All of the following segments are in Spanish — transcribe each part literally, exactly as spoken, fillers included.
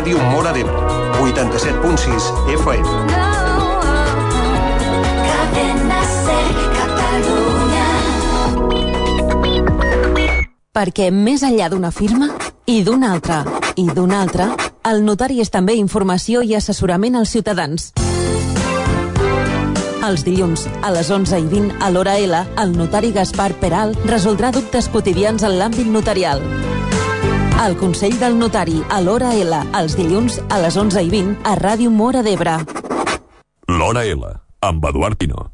Ràdio Móra d'Ebre, vuitanta-set punt sis F M. Perquè més enllà d'una firma, i d'una altra, i d'una altra, el notari és també informació i assessorament als ciutadans. Els dilluns, a les onze i vint, a l'hora L, el notari Gaspar Peral resoldrà dubtes quotidians en l'àmbit notarial. El Consell del Notari, a l'hora L, els dilluns, a les onze i vint, a Ràdio Móra d'Ebre. L'hora L, amb Eduard Pino.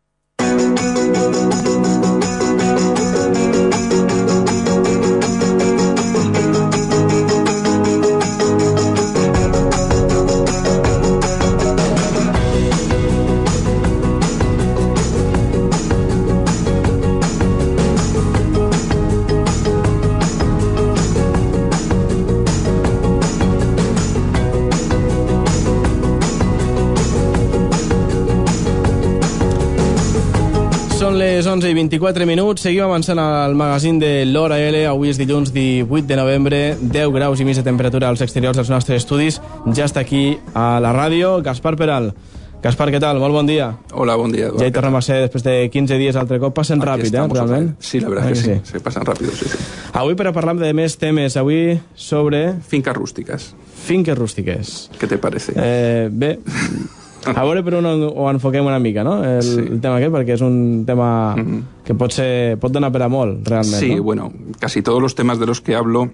Són les onze i vint-i-quatre minuts, seguim avançant al magazín de l'Hora L. Avui és dilluns divuit de novembre, deu graus i mig de temperatura als exteriors dels nostres estudis. Ja està aquí a la ràdio Gaspar Peral. Gaspar, què tal? Molt bon dia. Hola, bon dia, Eduard. Ja hi tornem a ser després de quinze dies altre cop. Passen Aquí ràpid, eh, realment? Sí, la verdad que sí. sí, se pasan rápido, sí, sí. Avui per a parlar de més temes, avui sobre... Fincas rústicas. Finques rústiques. ¿Qué te parece? Eh, bé... A veure per on ho enfoquem una mica, no? El, sí. el tema aquest, perquè és un tema mm-hmm. que pot, ser, pot donar per a molt, realment, sí, ¿no? Bueno, casi todos los temas de los que hablo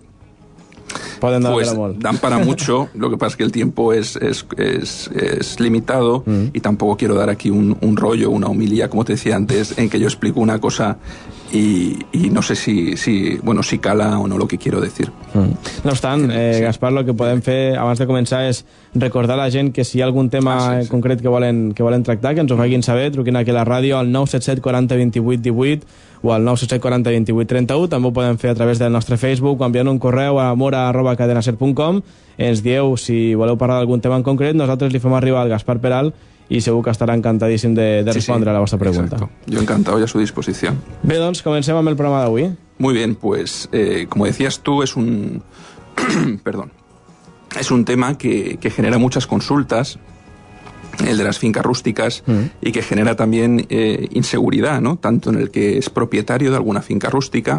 Pueden dar pues para molt. dan para mucho, lo que pasa es que el tiempo es, es, es, es limitado mm. y tampoco quiero dar aquí un, un rollo, una homilía, como te decía antes, en que yo explico una cosa y, y no sé si, si, bueno, si cala o no lo que quiero decir. Mm. No obstant, eh, sí. Gaspar, el que podem fer abans de començar és recordar a la gent que si hi ha algun tema ah, sí, sí. concret que volen, que volen tractar, que ens ho facin saber, truquin aquí a la ràdio al nou set set quaranta vint-i-vuit divuit o al nou set set quaranta vint-i-vuit trenta-u. També ho podem fer a través del nostre Facebook o enviant un correu a mora arroba cadenaser punt com. Ens dieu si voleu parlar d'algun tema en concret, nosaltres li fem arribar al Gaspar Peral i segur que estarà encantadíssim de, de respondre sí, sí. a la vostra pregunta. Exacto. Yo encantado y a su disposición. Bé, doncs, comencem amb el programa d'avui. Muy bien, pues eh, como decías tú, es un... perdón. Es un tema que, que genera muchas consultas, el de las fincas rústicas, mm. y que genera también eh, inseguridad, ¿no? Tanto en el que es propietario de alguna finca rústica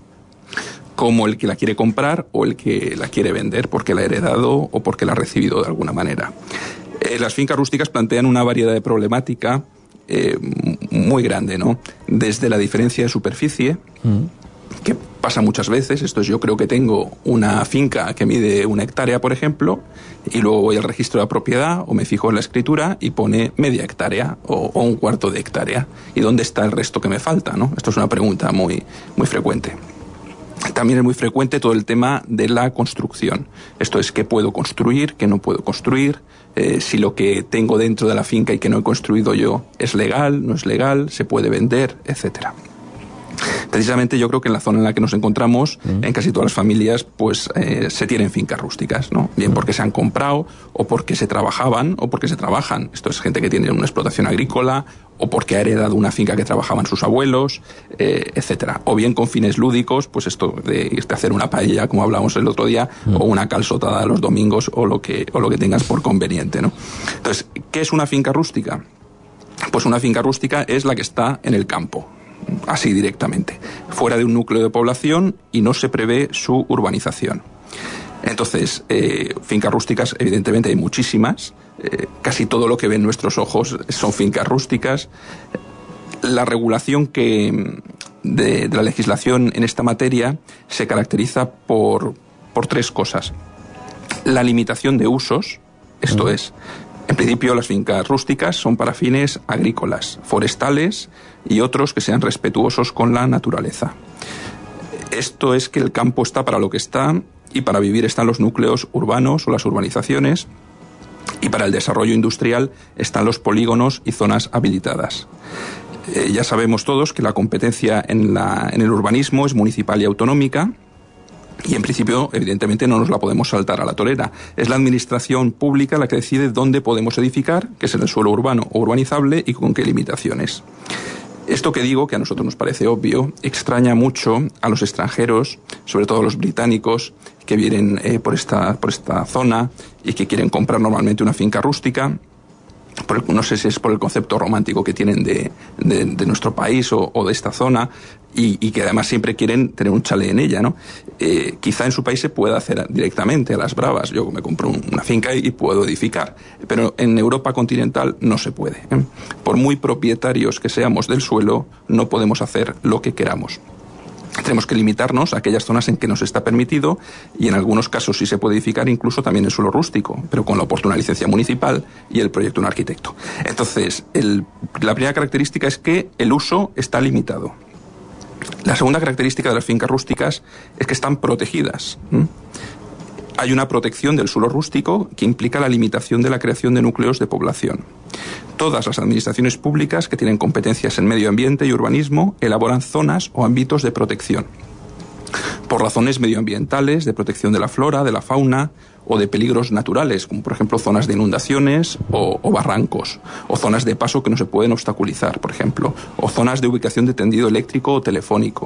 como el que la quiere comprar o el que la quiere vender porque la ha heredado o porque la ha recibido de alguna manera. Eh, las fincas rústicas plantean una variedad de problemática eh, muy grande, ¿no? Desde la diferencia de superficie, mm. que pasa muchas veces. Esto es, yo creo que tengo una finca que mide una hectárea, por ejemplo, y luego voy al registro de propiedad o me fijo en la escritura y pone media hectárea o, o un cuarto de hectárea. ¿Y dónde está el resto que me falta, no? Esto es una pregunta muy, muy frecuente. También es muy frecuente todo el tema de la construcción. Esto es, ¿qué puedo construir, qué no puedo construir? Eh, si lo que tengo dentro de la finca y que no he construido yo es legal, no es legal, se puede vender, etcétera. Precisamente yo creo que en la zona en la que nos encontramos, mm. en casi todas las familias, pues eh, se tienen fincas rústicas, ¿no? Bien porque se han comprado, o porque se trabajaban, o porque se trabajan. Esto es gente que tiene una explotación agrícola, o porque ha heredado una finca que trabajaban sus abuelos, eh, etcétera. O bien con fines lúdicos, pues esto de irte a hacer una paella, como hablábamos el otro día, mm. o una calzotada los domingos, o lo que, o lo que tengas por conveniente, ¿no? Entonces, ¿qué es una finca rústica? Pues una finca rústica es la que está en el campo, así directamente, fuera de un núcleo de población y no se prevé su urbanización. Entonces, eh, fincas rústicas, evidentemente hay muchísimas, eh, casi todo lo que ven nuestros ojos son fincas rústicas. La regulación que de, de la legislación en esta materia se caracteriza por, por tres cosas. La limitación de usos, esto uh-huh. es, en principio las fincas rústicas son para fines agrícolas, forestales y otros que sean respetuosos con la naturaleza. Esto es que el campo está para lo que está y para vivir están los núcleos urbanos o las urbanizaciones y para el desarrollo industrial están los polígonos y zonas habilitadas. Eh, ya sabemos todos que la competencia en, la, en el urbanismo es municipal y autonómica. Y en principio, evidentemente, no nos la podemos saltar a la torera. Es la administración pública la que decide dónde podemos edificar, que es en el suelo urbano o urbanizable, y con qué limitaciones. Esto que digo, que a nosotros nos parece obvio, extraña mucho a los extranjeros, sobre todo a los británicos, que vienen eh, por esta, por esta zona y que quieren comprar normalmente una finca rústica. Por el, no sé si es por el concepto romántico que tienen de, de, de nuestro país o, o de esta zona, y, y que además siempre quieren tener un chalet en ella, ¿no? Eh, quizá en su país se pueda hacer directamente a las bravas. Yo me compro un, una finca y puedo edificar, pero en Europa continental no se puede, ¿eh? Por muy propietarios que seamos del suelo, no podemos hacer lo que queramos. Tenemos que limitarnos a aquellas zonas en que nos está permitido, y en algunos casos sí se puede edificar incluso también en suelo rústico, pero con la oportuna licencia municipal y el proyecto de un arquitecto. Entonces, el, la primera característica es que el uso está limitado. La segunda característica de las fincas rústicas es que están protegidas. ¿Mm? Hay una protección del suelo rústico que implica la limitación de la creación de núcleos de población. Todas las administraciones públicas que tienen competencias en medio ambiente y urbanismo elaboran zonas o ámbitos de protección, por razones medioambientales, de protección de la flora, de la fauna o de peligros naturales, como por ejemplo zonas de inundaciones o, o barrancos, o zonas de paso que no se pueden obstaculizar, por ejemplo, o zonas de ubicación de tendido eléctrico o telefónico.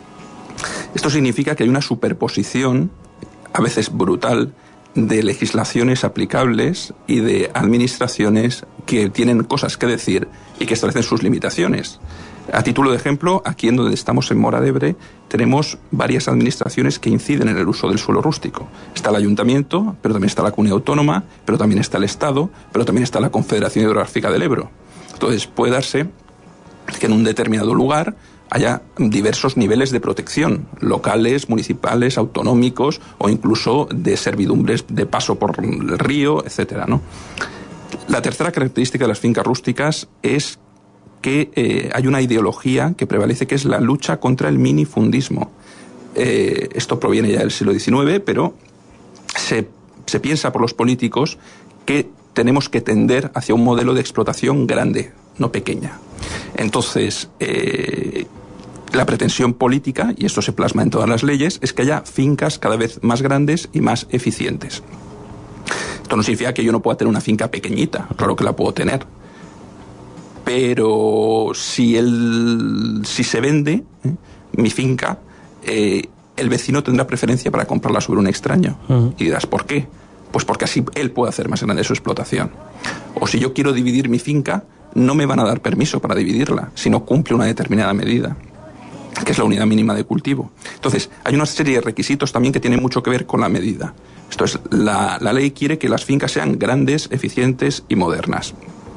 Esto significa que hay una superposición, a veces brutal, de legislaciones aplicables y de administraciones que tienen cosas que decir y que establecen sus limitaciones. A título de ejemplo, aquí en donde estamos en Móra d'Ebre, tenemos varias administraciones que inciden en el uso del suelo rústico. Está el ayuntamiento, pero también está la comunidad autónoma, pero también está el Estado, pero también está la Confederación Hidrográfica del Ebro. Entonces puede darse que en un determinado lugar haya diversos niveles de protección, locales, municipales, autonómicos o incluso de servidumbres de paso por el río, etcétera, ¿no? La tercera característica de las fincas rústicas es que eh, hay una ideología que prevalece, que es la lucha contra el minifundismo. Eh, esto proviene ya del siglo diecinueve, pero se, se piensa por los políticos que tenemos que tender hacia un modelo de explotación grande, no pequeña. Entonces, eh, la pretensión política, y esto se plasma en todas las leyes, es que haya fincas cada vez más grandes y más eficientes. Esto no significa que yo no pueda tener una finca pequeñita, claro que la puedo tener. Pero si, el, si se vende ¿eh? mi finca, eh, el vecino tendrá preferencia para comprarla sobre un extraño. Uh-huh. Y dirás, ¿por qué? Pues porque así él puede hacer más grande su explotación. O si yo quiero dividir mi finca, no me van a dar permiso para dividirla si no cumple una determinada medida, que es la unidad mínima de cultivo. Entonces, hay una serie de requisitos también que tienen mucho que ver con la medida. Esto es, la, la ley quiere que las fincas sean grandes, eficientes y modernas.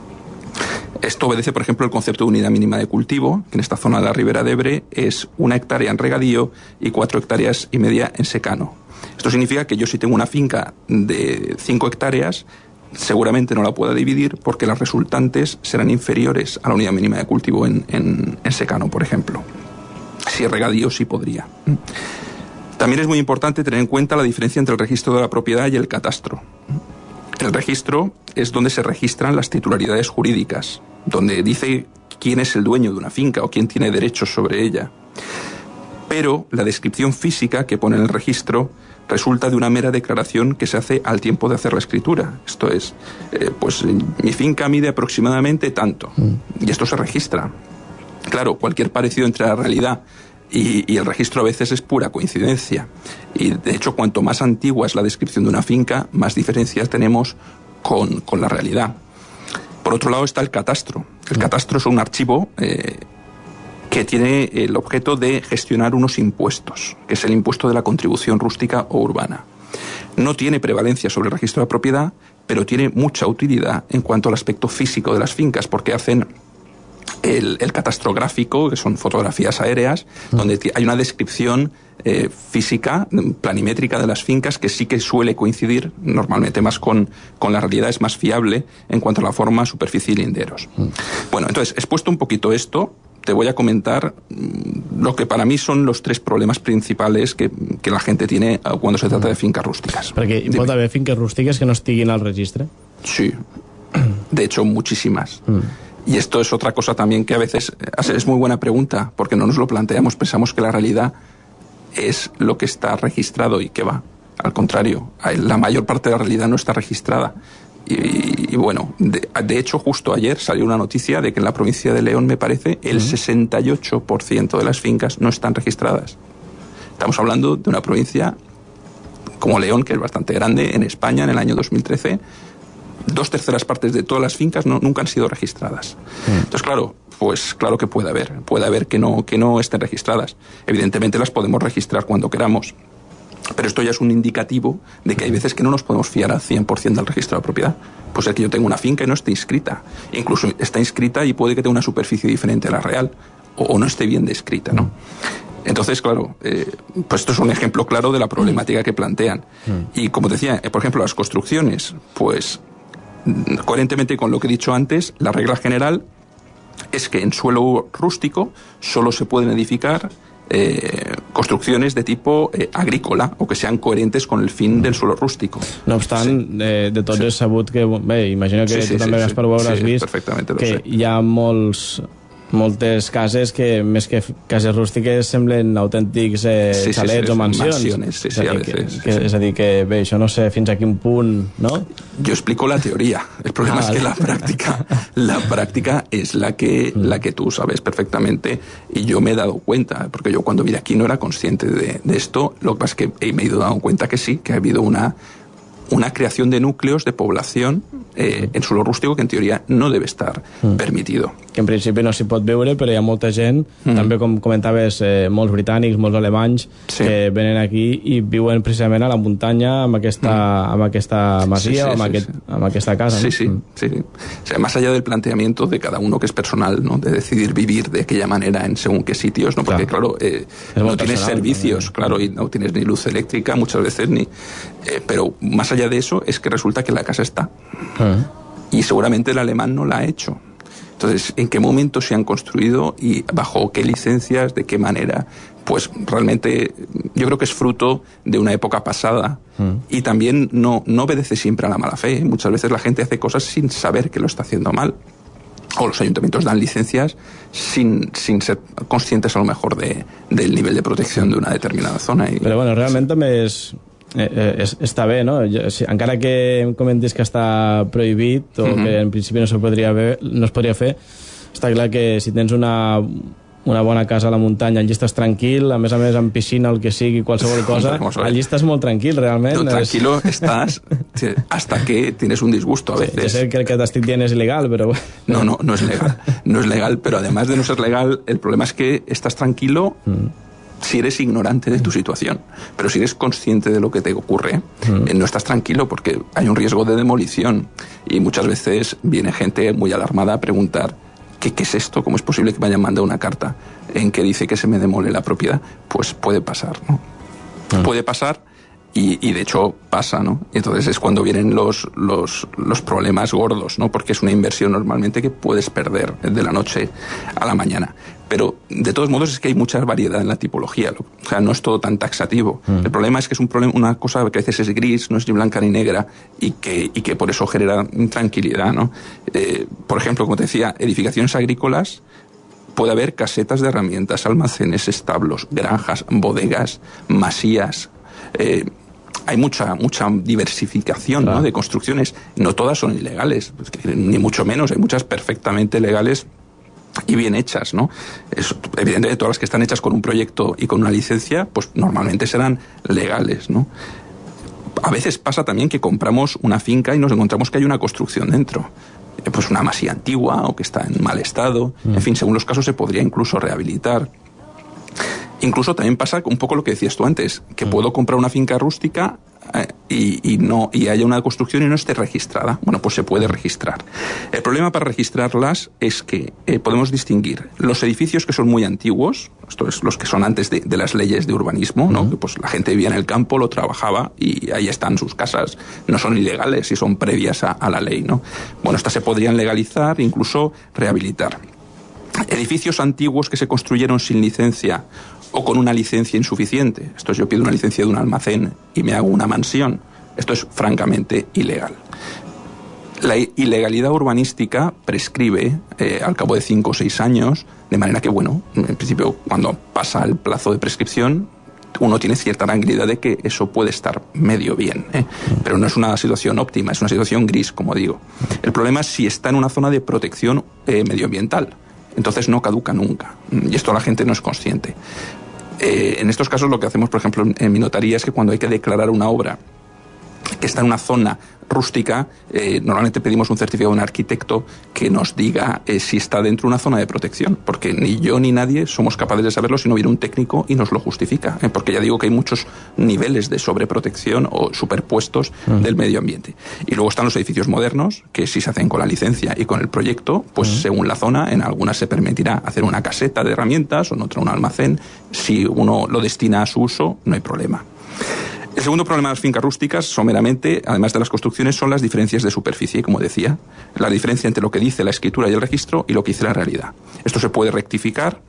Esto obedece, por ejemplo, el concepto de unidad mínima de cultivo, que en esta zona de la Ribera d'Ebre es una hectárea en regadío y cuatro hectáreas y media en secano. Esto significa que yo, si tengo una finca de cinco hectáreas, seguramente no la pueda dividir porque las resultantes serán inferiores a la unidad mínima de cultivo en, en, en secano, por ejemplo. Si es regadío, sí podría. También es muy importante tener en cuenta la diferencia entre el registro de la propiedad y el catastro. El registro es donde se registran las titularidades jurídicas, donde dice quién es el dueño de una finca o quién tiene derechos sobre ella. Pero la descripción física que pone en el registro resulta de una mera declaración que se hace al tiempo de hacer la escritura. Esto es, eh, pues mi finca mide aproximadamente tanto, y esto se registra. Claro, cualquier parecido entre la realidad y, y el registro a veces es pura coincidencia. Y de hecho, cuanto más antigua es la descripción de una finca, más diferencias tenemos con, con la realidad. Por otro lado está el catastro. El catastro es un archivo eh, que tiene el objeto de gestionar unos impuestos, que es el impuesto de la contribución rústica o urbana. No tiene prevalencia sobre el registro de la propiedad, pero tiene mucha utilidad en cuanto al aspecto físico de las fincas, porque hacen el, el catastro gráfico, que son fotografías aéreas, mm. donde hay una descripción eh, física, planimétrica de las fincas, que sí que suele coincidir normalmente más con, con la realidad, es más fiable en cuanto a la forma, superficie y linderos. Mm. Bueno, entonces, expuesto un poquito esto, te voy a comentar lo que para mí son los tres problemes principals que, que la gente tiene cuando se trata de fincas rústicas. Perquè hi pot haver finques rústiques que no estiguin al registre? Sí, de hecho muchísimas. Mm. Y esto es otra cosa también que a veces es muy buena pregunta, porque no nos lo planteamos, pensamos que la realidad es lo que está registrado y que va. Al contrario, la mayor parte de la realidad no está registrada. y, y bueno, de, de hecho justo ayer salió una noticia de que en la provincia de León, me parece, el sesenta y ocho por ciento de las fincas no están registradas. Estamos hablando de una provincia como León, que es bastante grande, en España, en el año dos mil trece, dos terceras partes de todas las fincas no, nunca han sido registradas. Mm. Entonces, claro, pues claro que puede haber, puede haber que no, que no estén registradas. Evidentemente las podemos registrar cuando queramos, pero esto ya es un indicativo de que hay veces que no nos podemos fiar al cien por ciento del registro de propiedad. Pues es que yo tengo una finca y no esté inscrita. Incluso está inscrita y puede que tenga una superficie diferente a la real, o, o no esté bien descrita, ¿no? Entonces, claro, eh, pues esto es un ejemplo claro de la problemática que plantean. Mm. Y como decía, eh, por ejemplo, las construcciones, pues coherentemente con lo que he dicho antes, la regla general es que en suelo rústico solo se pueden edificar eh, construcciones de tipo eh, agrícola o que sean coherentes con el fin del suelo rústico. No obstant, sí. eh, de tots sí. és sabut que, bé, imagino que sí, sí, tu també, sí, Gaspar, ho hauràs sí, vist, que sé. Hi ha molts... moltes cases que més que cases rústiques semblen autèntics eh, sí, sí, xalets sí, o mansions, mansiones, sí, sí, a veces, que, que, sí. És a dir que bé, això no sé fins a quin punt, ¿no? Yo explico la teoría, el problema ah, es que la práctica la práctica es la que, mm. la que tú sabes perfectamente, y yo me he dado cuenta, porque yo cuando vine aquí no era consciente de, de esto, lo que pasa es que me he ido dando cuenta que sí, que ha habido una una creación de núcleos de población eh, en suelo rústico que en teoria no debe estar mm. permitido. Que en principi no s'hi pot viure, però hi ha molta gent, mm. també com comentaves, eh, molts britànics, molts alemanys, sí. que venen aquí i viuen precisament a la muntanya amb aquesta, mm. amb aquesta masia sí, sí, o amb, sí, aquest, sí. amb aquesta casa. Sí, ¿no? sí, mm. sí. O sea, más allá del planteamiento de cada uno que es personal, ¿no? De decidir vivir de aquella manera en según qué sitios, ¿no? Porque claro, claro eh, no tienes personal, servicios, ¿no? Claro, y no tienes ni luz eléctrica muchas veces, ni eh, pero más allá de eso es que resulta que la casa está uh-huh. y seguramente el alemán no la ha hecho. Entonces, ¿en qué momento se han construido y bajo qué licencias, de qué manera? Pues realmente yo creo que es fruto de una época pasada uh-huh. y también no, no obedece siempre a la mala fe. Muchas veces la gente hace cosas sin saber que lo está haciendo mal. O los ayuntamientos dan licencias sin, sin ser conscientes a lo mejor de, del nivel de protección de una determinada zona. Y, Pero bueno, realmente me es... Eh, eh, està bé, no? Jo, si, encara que em comentis que està prohibit o uh-huh. que en principi no, se podria ver, no es podria fer, està clar que si tens una, una bona casa a la muntanya, allí estàs tranquil, a més a més amb piscina, el que sigui, qualsevol cosa, allí estàs molt tranquil, realment. No, tranquilo estás hasta que tienes un disgusto a veces. Sí, sé que el que t'estic dient és il·legal, però... No, no, no es legal. No es legal, pero además de no ser legal, el problema es que estás tranquilo... Mm. Si eres ignorante de tu situación, pero si eres consciente de lo que te ocurre, mm. eh, no estás tranquilo porque hay un riesgo de demolición y muchas veces viene gente muy alarmada a preguntar ¿qué, qué es esto? ¿Cómo es posible que me hayan mandado una carta en que dice que se me demole la propiedad? Pues puede pasar, ¿no? Mm. Puede pasar y, y de hecho pasa, ¿no? Y entonces es cuando vienen los, los, los problemas gordos, ¿no? Porque es una inversión normalmente que puedes perder de la noche a la mañana. Pero de todos modos es que hay mucha variedad en la tipología, o sea, no es todo tan taxativo. Mm. El problema es que es un problema, una cosa que a veces es gris, no es ni blanca ni negra, y que, y que por eso genera intranquilidad, ¿no? Eh, por ejemplo, como te decía, edificaciones agrícolas, puede haber casetas de herramientas, almacenes, establos, granjas, bodegas, masías. Eh, hay mucha mucha diversificación, claro, ¿no? de construcciones. No todas son ilegales, ni mucho menos, hay muchas perfectamente legales y bien hechas, ¿no? Es, evidentemente todas las que están hechas con un proyecto y con una licencia, pues normalmente serán legales, ¿no? A veces pasa también que compramos una finca y nos encontramos que hay una construcción dentro, pues una masía antigua o que está en mal estado, mm. en fin, según los casos se podría incluso rehabilitar. Incluso también pasa un poco lo que decías tú antes, que mm. puedo comprar una finca rústica eh, y, y no y haya una construcción y no esté registrada. Bueno, pues se puede registrar. El problema para registrarlas es que eh, podemos distinguir los edificios que son muy antiguos, esto es los que son antes de, de las leyes de urbanismo, ¿no? Mm. Que pues la gente vivía en el campo, lo trabajaba y ahí están sus casas. No son ilegales y son previas a, a la ley, ¿no? Bueno, estas se podrían legalizar, incluso rehabilitar. Edificios antiguos que se construyeron sin licencia o con una licencia insuficiente. Esto es, yo pido una licencia de un almacén y me hago una mansión. Esto es francamente ilegal. La ilegalidad urbanística prescribe eh, al cabo de cinco o seis años, de manera que, bueno, en principio, cuando pasa el plazo de prescripción, uno tiene cierta tranquilidad de que eso puede estar medio bien, ¿eh? Pero no es una situación óptima, es una situación gris, como digo. El problema es si está en una zona de protección eh, medioambiental. Entonces no caduca nunca. Y esto la gente no es consciente. Eh, en estos casos lo que hacemos, por ejemplo, en mi notaría es que cuando hay que declarar una obra que está en una zona rústica, eh, normalmente pedimos un certificado de un arquitecto que nos diga eh, si está dentro de una zona de protección, porque ni yo ni nadie somos capaces de saberlo si no viene un técnico y nos lo justifica, eh, porque ya digo que hay muchos niveles de sobreprotección o superpuestos uh-huh. del medio ambiente. Y luego están los edificios modernos, que si se hacen con la licencia y con el proyecto, pues uh-huh. según la zona, en algunas se permitirá hacer una caseta de herramientas o en otra un almacén. Si uno lo destina a su uso, no hay problema. El segundo problema de las fincas rústicas, someramente, además de las construcciones, son las diferencias de superficie, como decía. La diferencia entre lo que dice la escritura y el registro y lo que dice la realidad. Esto se puede rectificar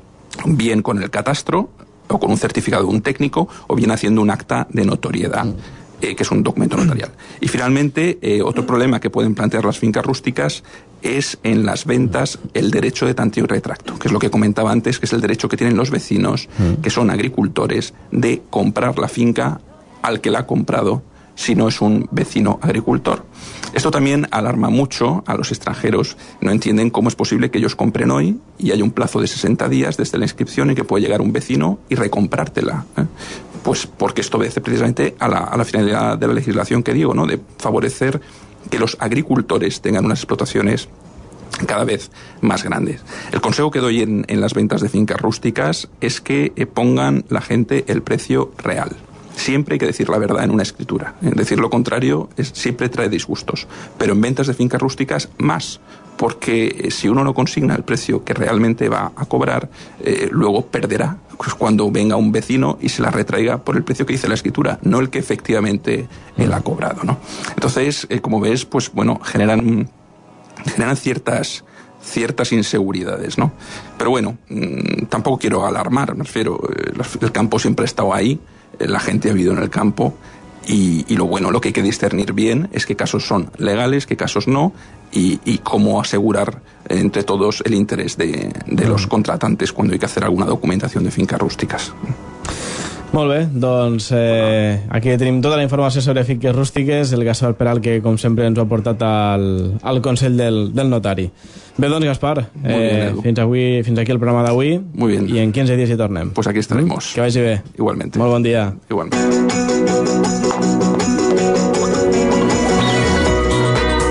bien con el catastro o con un certificado de un técnico o bien haciendo un acta de notoriedad, eh, que es un documento notarial. Y finalmente, eh, otro problema que pueden plantear las fincas rústicas es en las ventas el derecho de tanteo y retracto, que es lo que comentaba antes, que es el derecho que tienen los vecinos, que son agricultores, de comprar la finca al que la ha comprado si no es un vecino agricultor. Esto también alarma mucho a los extranjeros. No entienden cómo es posible que ellos compren hoy y haya un plazo de sesenta días desde la inscripción y que puede llegar un vecino y recomprártela, ¿eh? Pues porque esto obedece precisamente a la, a la finalidad de la legislación que digo, ¿no? De favorecer que los agricultores tengan unas explotaciones cada vez más grandes. El consejo que doy en, en las ventas de fincas rústicas es que eh, pongan la gente el precio real. Siempre hay que decir la verdad en una escritura. Decir lo contrario es, siempre trae disgustos. Pero en ventas de fincas rústicas, más. Porque si uno no consigna el precio que realmente va a cobrar, eh, luego perderá pues, cuando venga un vecino y se la retraiga por el precio que dice la escritura, no el que efectivamente él ha cobrado, ¿no? Entonces, eh, como ves, pues bueno, generan, generan ciertas... ciertas inseguridades, ¿no? Pero bueno, mmm, tampoco quiero alarmar, me refiero, eh, el campo siempre ha estado ahí, eh, la gente ha vivido en el campo y, y lo bueno, lo que hay que discernir bien es qué casos son legales, qué casos no y, y cómo asegurar eh, entre todos el interés de, de los contratantes cuando hay que hacer alguna documentación de fincas rústicas. Molt bé, doncs eh, aquí tenim tota la informació sobre finques rústiques, el Gaspar Peral, que com sempre ens ho ha portat al, al Consell del, del Notari. Bé, doncs Gaspar, eh, fins, avui, fins aquí el programa d'avui i en quinze dies hi tornem. Pues aquí estaremos. Que vagi bé. Igualmente. Molt bon dia. Igualmente.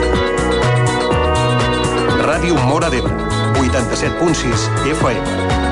Ràdio Móra d'Ebre, vuitanta-set punt sis F M.